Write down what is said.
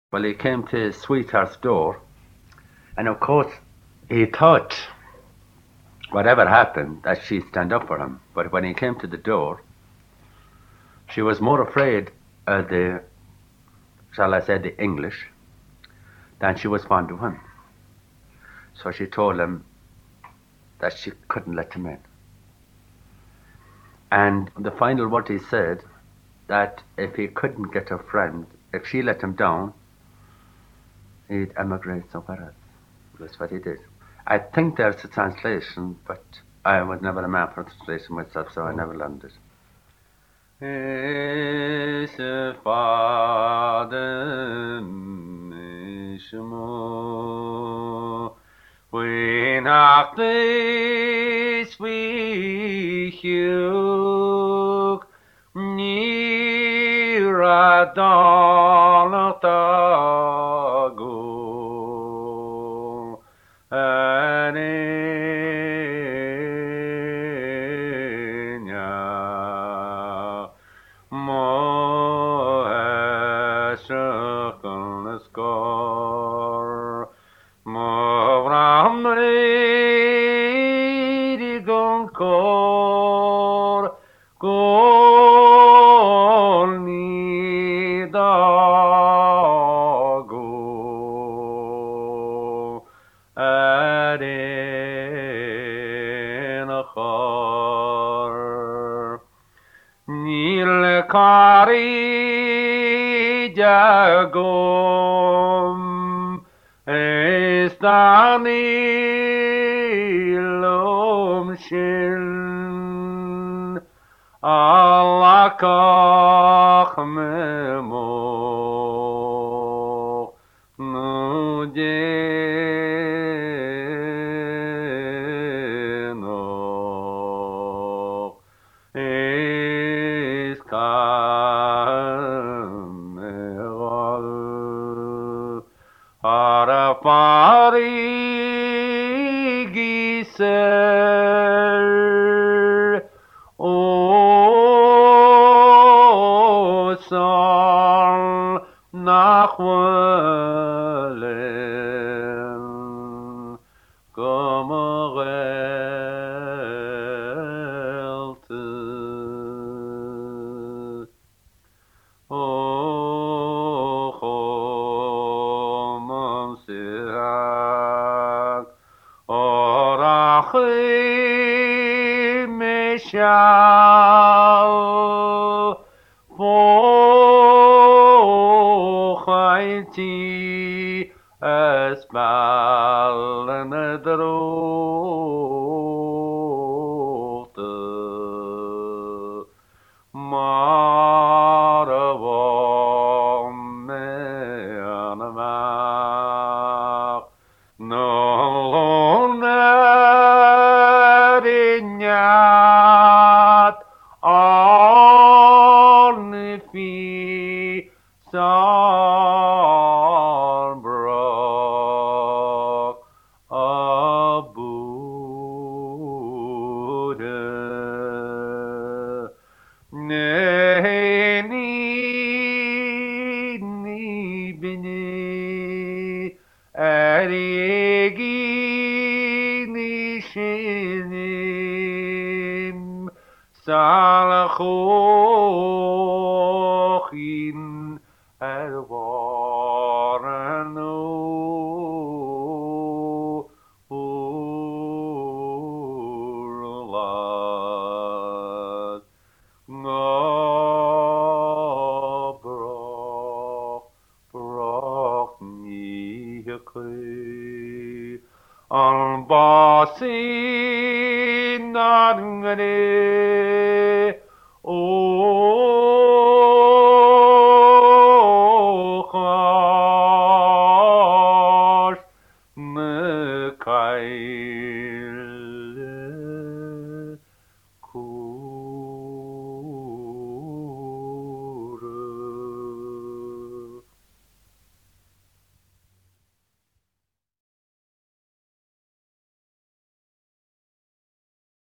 Well, he came to his sweetheart's door, and of course, he thought whatever happened that she'd stand up for him. But when he came to the door, she was more afraid of the, shall I say, the English, than she was fond of him. So she told him that she couldn't let him in. And the final word he said, that if he couldn't get a friend, if she let him down, he'd emigrate somewhere else. That's what he did. I think there's a translation, but I was never a man for translation myself, so I never learned it. His father Nishmo, we nach this we hug, nira dalatago, anenya, mo eshakan skor, mo ramri gonkor, gol ni dago, adin achar, nil kari jagom, estani lom shin, alakach memo, nujeno, is kameral, arafari giser, o sal nachwelen, gomerelte, o chomam sihak, orachi meshal, fochaiti esbal nedrote, maravom me'anamak, no nerinyat, Ornifi Salbrook Abuda Neheni Bini Arigi Nishinim Salachochin Advarano Urlat Broch Nihakri Alba